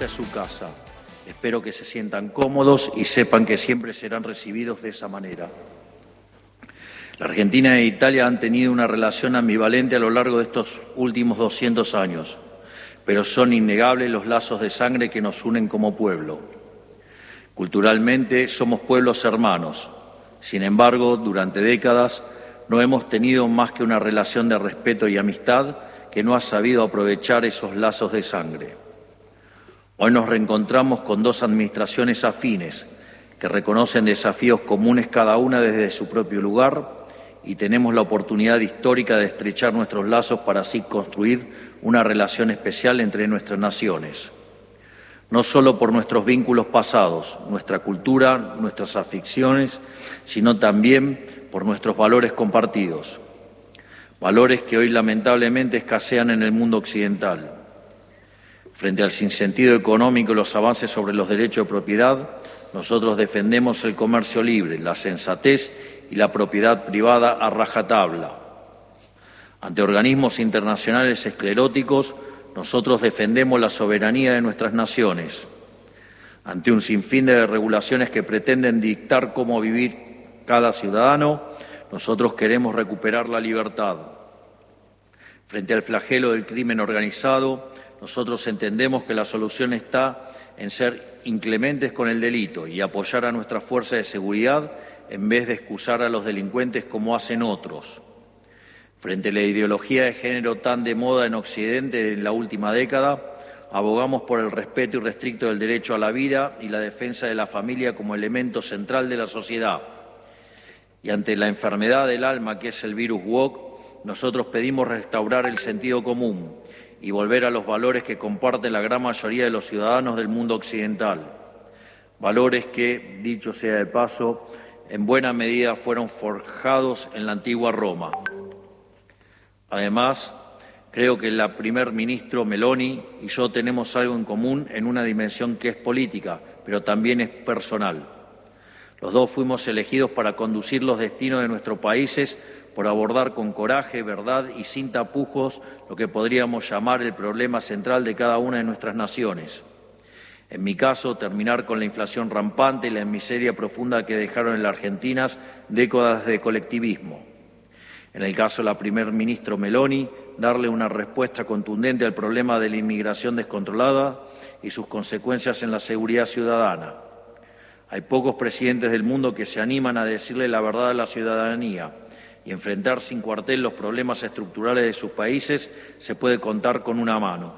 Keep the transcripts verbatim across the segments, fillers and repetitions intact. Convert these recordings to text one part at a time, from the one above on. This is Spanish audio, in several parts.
esta es su casa. Espero que se sientan cómodos y sepan que siempre serán recibidos de esa manera. La Argentina e Italia han tenido una relación ambivalente a lo largo de estos últimos doscientos años, pero son innegables los lazos de sangre que nos unen como pueblo. Culturalmente somos pueblos hermanos. Sin embargo, durante décadas no hemos tenido más que una relación de respeto y amistad que no ha sabido aprovechar esos lazos de sangre. Hoy nos reencontramos con dos administraciones afines que reconocen desafíos comunes cada una desde su propio lugar y tenemos la oportunidad histórica de estrechar nuestros lazos para así construir una relación especial entre nuestras naciones. No solo por nuestros vínculos pasados, nuestra cultura, nuestras aficiones, sino también por nuestros valores compartidos. Valores que hoy lamentablemente escasean en el mundo occidental. Frente al sinsentido económico y los avances sobre los derechos de propiedad, nosotros defendemos el comercio libre, la sensatez y la propiedad privada a rajatabla. Ante organismos internacionales escleróticos, nosotros defendemos la soberanía de nuestras naciones. Ante un sinfín de regulaciones que pretenden dictar cómo vivir cada ciudadano, nosotros queremos recuperar la libertad. Frente al flagelo del crimen organizado, nosotros entendemos que la solución está en ser inclementes con el delito y apoyar a nuestra fuerza de seguridad en vez de excusar a los delincuentes como hacen otros. Frente a la ideología de género tan de moda en Occidente en la última década, abogamos por el respeto irrestricto del derecho a la vida y la defensa de la familia como elemento central de la sociedad. Y ante la enfermedad del alma que es el virus woke, nosotros pedimos restaurar el sentido común y volver a los valores que comparten la gran mayoría de los ciudadanos del mundo occidental. Valores que, dicho sea de paso, en buena medida fueron forjados en la antigua Roma. Además, creo que la primer ministro Meloni y yo tenemos algo en común en una dimensión que es política, pero también es personal. Los dos fuimos elegidos para conducir los destinos de nuestros países por abordar con coraje, verdad y sin tapujos lo que podríamos llamar el problema central de cada una de nuestras naciones. En mi caso, terminar con la inflación rampante y la miseria profunda que dejaron en la Argentina décadas de colectivismo. En el caso de la primer ministro Meloni, darle una respuesta contundente al problema de la inmigración descontrolada y sus consecuencias en la seguridad ciudadana. Hay pocos presidentes del mundo que se animan a decirle la verdad a la ciudadanía y enfrentar sin cuartel los problemas estructurales de sus países se puede contar con una mano.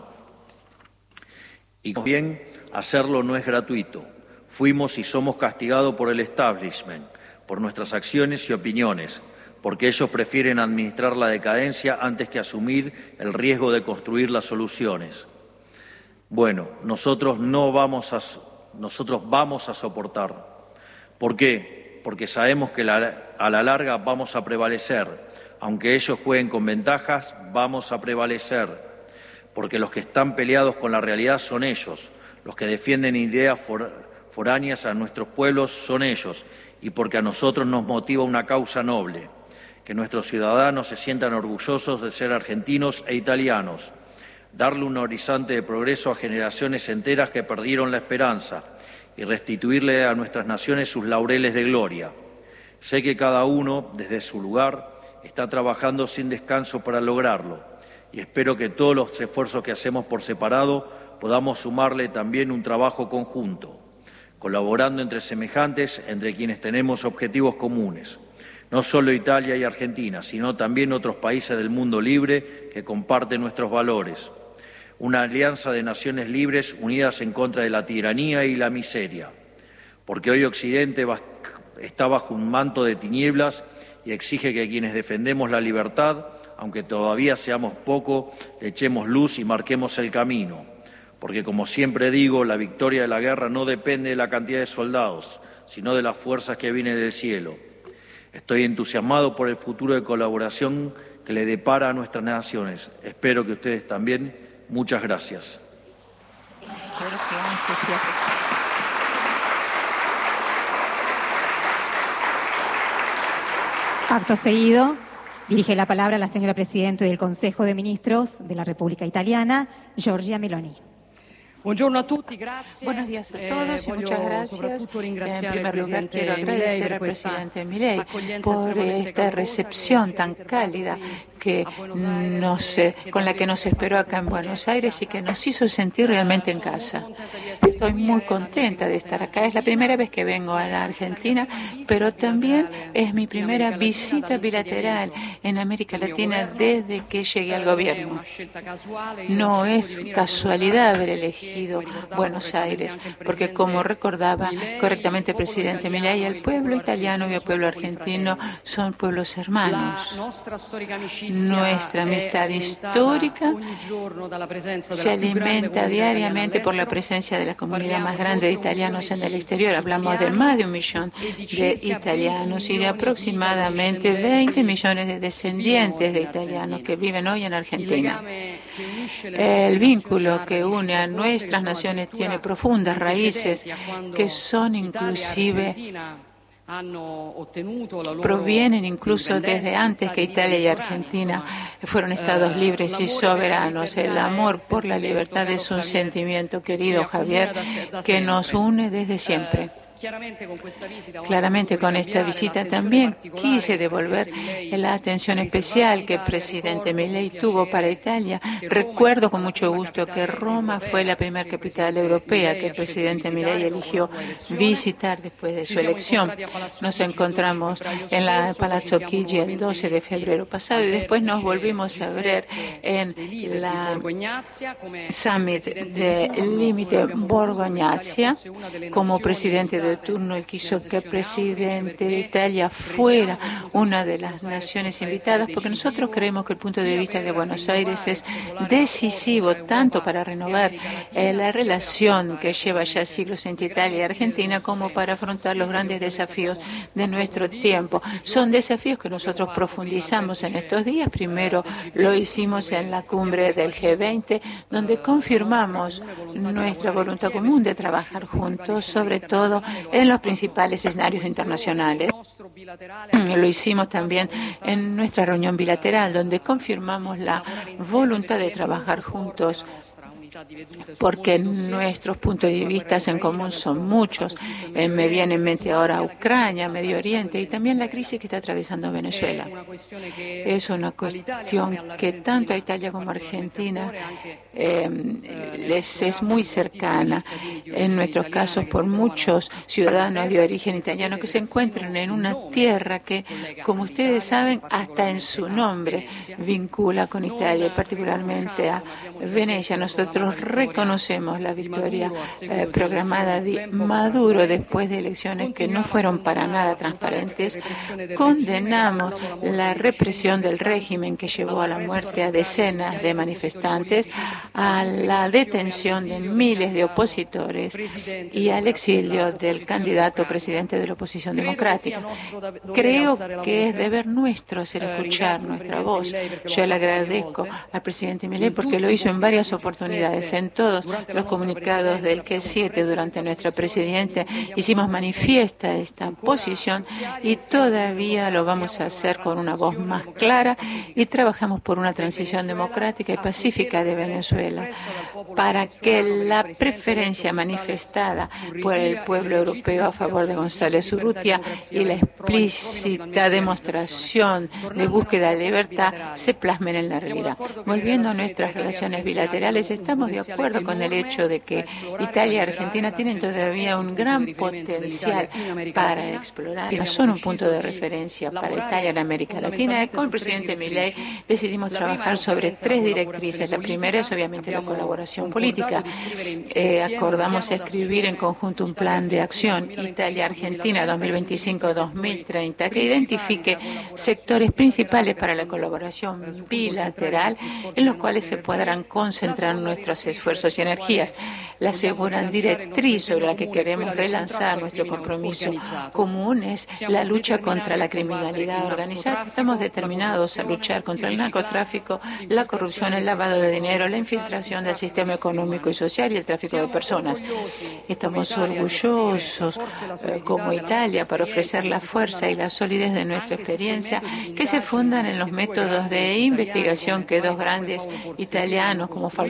Y bien, hacerlo no es gratuito. Fuimos y somos castigados por el establishment, por nuestras acciones y opiniones, porque ellos prefieren administrar la decadencia antes que asumir el riesgo de construir las soluciones. Bueno, nosotros no vamos a, nosotros vamos a soportar. ¿Por qué? Porque sabemos que la, a la larga vamos a prevalecer. Aunque ellos jueguen con ventajas, vamos a prevalecer. Porque los que están peleados con la realidad son ellos. Los que defienden ideas for, foráneas a nuestros pueblos son ellos. Y porque a nosotros nos motiva una causa noble. Que nuestros ciudadanos se sientan orgullosos de ser argentinos e italianos. Darle un horizonte de progreso a generaciones enteras que perdieron la esperanza. Y restituirle a nuestras naciones sus laureles de gloria. Sé que cada uno, desde su lugar, está trabajando sin descanso para lograrlo, y espero que todos los esfuerzos que hacemos por separado podamos sumarle también un trabajo conjunto, colaborando entre semejantes, entre quienes tenemos objetivos comunes. No solo Italia y Argentina, sino también otros países del mundo libre que comparten nuestros valores. Una alianza de naciones libres unidas en contra de la tiranía y la miseria, porque hoy Occidente está bajo un manto de tinieblas y exige que quienes defendemos la libertad, aunque todavía seamos poco, le echemos luz y marquemos el camino, porque como siempre digo, la victoria de la guerra no depende de la cantidad de soldados, sino de las fuerzas que vienen del cielo. Estoy entusiasmado por el futuro de colaboración que le depara a nuestras naciones. Espero que ustedes también. Muchas gracias. Acto seguido, dirige la palabra la señora Presidenta del Consejo de Ministros de la República Italiana, Giorgia Meloni. Buenos días a todos y muchas gracias. En primer lugar, quiero agradecer al presidente Milei por esta recepción tan cálida que nos, eh, con la que nos esperó acá en Buenos Aires y que nos hizo sentir realmente en casa. Estoy muy contenta de estar acá. Es la primera vez que vengo a la Argentina, pero también es mi primera visita bilateral en América Latina desde que llegué al gobierno. No es casualidad haber elegido Buenos Aires, porque como recordaba correctamente el presidente Milei, el pueblo italiano y el pueblo argentino son pueblos hermanos. Nuestra amistad histórica se alimenta diariamente por la presencia de la comunidad más grande de italianos en el exterior. Hablamos de más de un millón de italianos y de aproximadamente veinte millones de descendientes de italianos que viven hoy en Argentina. El vínculo que une a nuestras naciones tiene profundas raíces que son inclusive provienen incluso desde antes que Italia y Argentina fueron estados libres y soberanos. El amor por la libertad es un sentimiento, querido Javier, que nos une desde siempre. Claramente con esta visita también quise devolver la atención especial que el presidente Milei tuvo para Italia. Recuerdo con mucho gusto que Roma fue la primera capital europea que el presidente Milei eligió visitar después de su elección. Nos encontramos en la Palazzo Chigi el doce de febrero pasado y después nos volvimos a ver en la Summit de Límite Borgognazia como presidente de turno. Él quiso que el presidente de Italia fuera una de las naciones invitadas, porque nosotros creemos que el punto de vista de Buenos Aires es decisivo tanto para renovar eh, la relación que lleva ya siglos entre Italia y Argentina, como para afrontar los grandes desafíos de nuestro tiempo. Son desafíos que nosotros profundizamos en estos días. Primero lo hicimos en la cumbre del G veinte, donde confirmamos nuestra voluntad común de trabajar juntos, sobre todo en los principales escenarios internacionales. Lo hicimos también en nuestra reunión bilateral, donde confirmamos la voluntad de trabajar juntos, porque nuestros puntos de vista en común son muchos. Eh, me viene en mente ahora Ucrania, Medio Oriente y también la crisis que está atravesando Venezuela. Es una cuestión que tanto a Italia como a Argentina eh, les es muy cercana. En nuestros casos, por muchos ciudadanos de origen italiano que se encuentran en una tierra que, como ustedes saben, hasta en su nombre vincula con Italia, particularmente a Venecia. Nosotros reconocemos la victoria eh, programada de Maduro después de elecciones que no fueron para nada transparentes. Condenamos la represión del régimen que llevó a la muerte a decenas de manifestantes, a la detención de miles de opositores y al exilio del candidato presidente de la oposición democrática. Creo que es deber nuestro hacer escuchar nuestra voz. Yo le agradezco al presidente Milei porque lo hizo en varias oportunidades. En todos los comunicados del G siete durante nuestra presidencia hicimos manifiesta esta posición y todavía lo vamos a hacer con una voz más clara y trabajamos por una transición democrática y pacífica de Venezuela para que la preferencia manifestada por el pueblo europeo a favor de González Urrutia y la explícita demostración de búsqueda de libertad se plasmen en la realidad. Volviendo a nuestras relaciones bilaterales, estamos de acuerdo con el hecho de que Italia y Argentina tienen todavía un gran potencial para explorar. No son un punto de referencia para Italia en América Latina. Con el presidente Milei decidimos trabajar sobre tres directrices. La primera es obviamente la colaboración política. Eh, acordamos escribir en conjunto un plan de acción Italia-Argentina dos mil veinticinco a dos mil treinta que identifique sectores principales para la colaboración bilateral en los cuales se podrán concentrar nuestros esfuerzos y energías. La segunda directriz sobre la que queremos relanzar nuestro compromiso común es la lucha contra la criminalidad organizada. Estamos determinados a luchar contra el narcotráfico, la corrupción, el lavado de dinero, la infiltración del sistema económico y social y el tráfico de personas. Estamos orgullosos eh, como Italia para ofrecer la fuerza y la solidez de nuestra experiencia que se fundan en los métodos de investigación que dos grandes italianos como Falcone y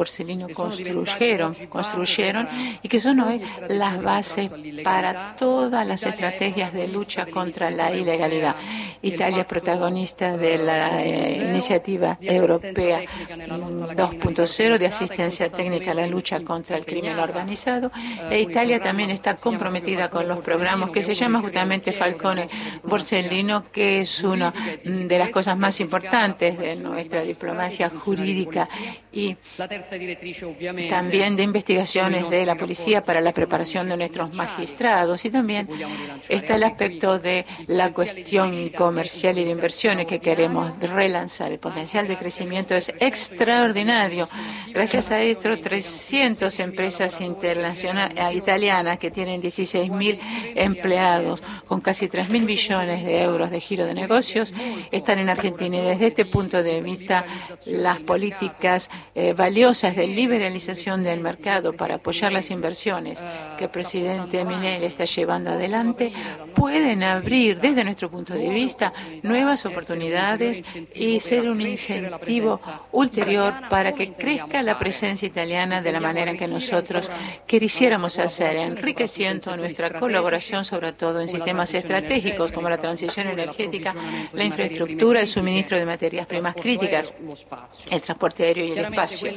Borsellino construyeron, construyeron y que son hoy las bases para todas las estrategias de lucha contra la ilegalidad. Italia es protagonista de la eh, iniciativa europea dos punto cero de asistencia técnica a la lucha contra el crimen organizado, e Italia también está comprometida con los programas que se llama justamente Falcone Borsellino, que es una de las cosas más importantes de nuestra diplomacia jurídica y también de investigaciones de la policía para la preparación de nuestros magistrados. Y también está el aspecto de la cuestión comercial y de inversiones que queremos relanzar. El potencial de crecimiento es extraordinario. Gracias a esto, trescientas empresas internacionales italianas que tienen dieciséis mil empleados con casi tres mil millones de euros de giro de negocios están en Argentina. Y desde este punto de vista, las políticas eh, valiosas de liberalización del mercado para apoyar las inversiones que el presidente Milei está llevando adelante pueden abrir, desde nuestro punto de vista, nuevas oportunidades y ser un incentivo ulterior para que crezca la presencia italiana de la manera en que nosotros quisiéramos hacer, enriqueciendo nuestra colaboración, sobre todo en sistemas estratégicos como la transición energética, la infraestructura, el suministro de materias primas críticas, el transporte aéreo y el espacio.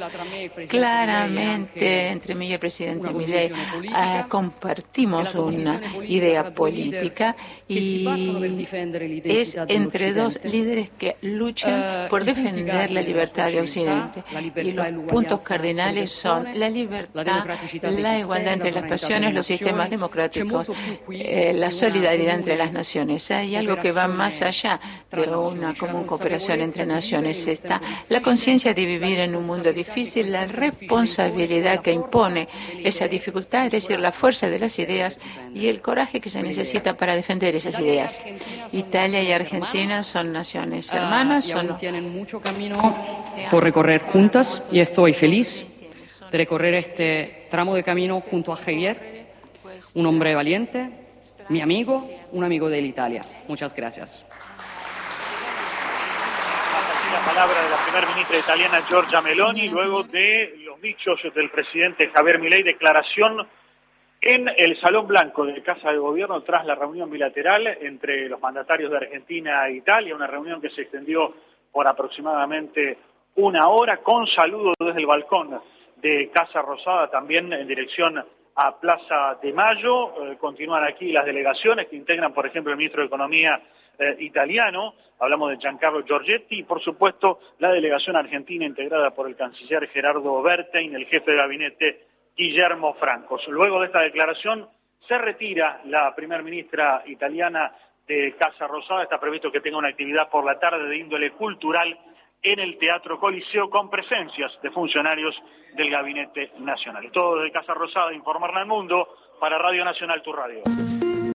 Claramente, entre mí y el presidente Milei eh, compartimos una idea política y es entre dos líderes que luchan por defender la libertad de Occidente. Y los puntos cardinales son la libertad, la igualdad entre las pasiones, los sistemas democráticos, eh, la solidaridad entre las naciones. Hay algo que va más allá de una común cooperación entre naciones. Está la conciencia de vivir en un mundo difícil, la responsabilidad que impone esa dificultad, es decir, la fuerza de las ideas y el coraje que se necesita para defender esas ideas. Italia y Argentina son naciones hermanas, son... tienen mucho camino por recorrer juntas y estoy feliz de recorrer este tramo de camino junto a Javier, un hombre valiente, mi amigo, un amigo de Italia. Muchas gracias. La palabra de la primera ministra italiana Giorgia Meloni, luego de los dichos del presidente Javier Milei, declaración en el Salón Blanco de Casa de Gobierno tras la reunión bilateral entre los mandatarios de Argentina e Italia, una reunión que se extendió por aproximadamente una hora, con saludos desde el balcón de Casa Rosada, también en dirección a Plaza de Mayo. Eh, continúan aquí las delegaciones que integran, por ejemplo, el ministro de Economía eh, italiano, hablamos de Giancarlo Giorgetti, y por supuesto la delegación argentina integrada por el canciller Gerardo Bertein, el jefe de gabinete Guillermo Francos. Luego de esta declaración se retira la primera ministra italiana de Casa Rosada. Está previsto que tenga una actividad por la tarde de índole cultural en el Teatro Coliseo con presencias de funcionarios del Gabinete Nacional. Todo desde Casa Rosada, informarla al mundo para Radio Nacional, tu radio.